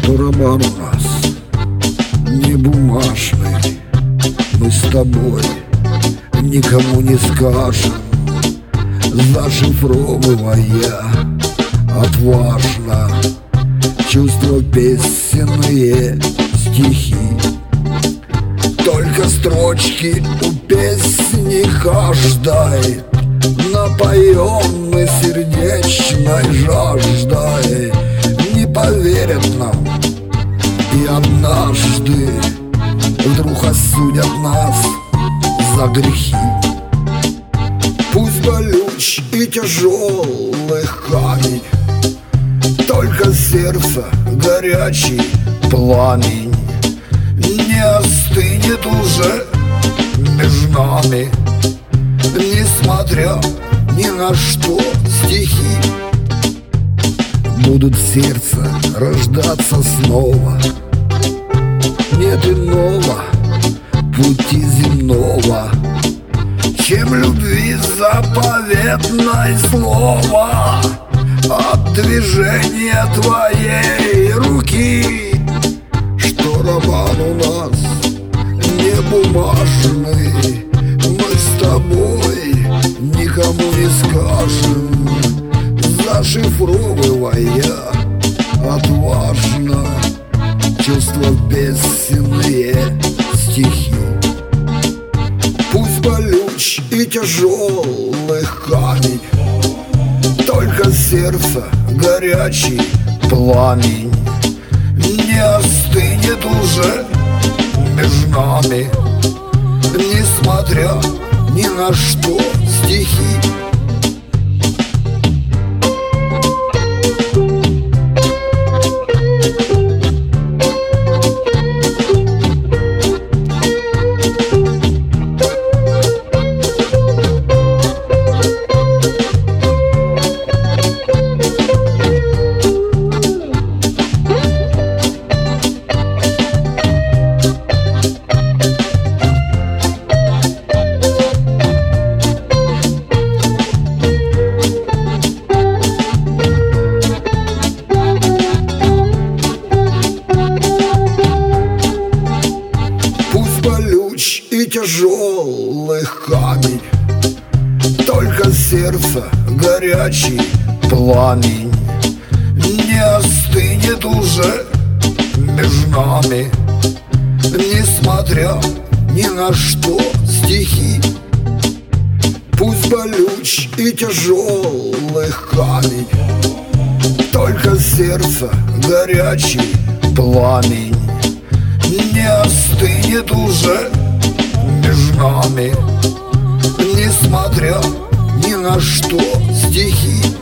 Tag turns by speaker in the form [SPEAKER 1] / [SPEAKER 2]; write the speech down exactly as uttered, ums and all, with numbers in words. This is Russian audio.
[SPEAKER 1] что роман у нас не бумажный. Мы с тобой никому не скажем, зашифровывая отважно чувства песенные стихи. Только строчки у песни каждой напоем мы сердечной жаждой. Не поверят нам и однажды вдруг осудят нас за грехи. Пусть болюч и тяжелый камень, только сердце горячий пламень не остынет уже между нами, несмотря ни на что стихи будут в сердце рождаться снова. Нет иного пути земного, чем любви заповедное слово от движения твоей руки. Что роман у нас не бумажный, мы с тобой никому не скажем, зашифровывая отважно чувства песенные стихи. Пусть болюч и тяжелый камень, только сердце горячий пламень не остынет уже между нами, несмотря ни на что стихи. И тяжелый камень, только сердце горячий пламень не остынет уже между нами, несмотря ни на что стихи. Пусть болюч и тяжелый камень, только сердце горячий пламень не остынет уже между нами, несмотря ни на что стихи.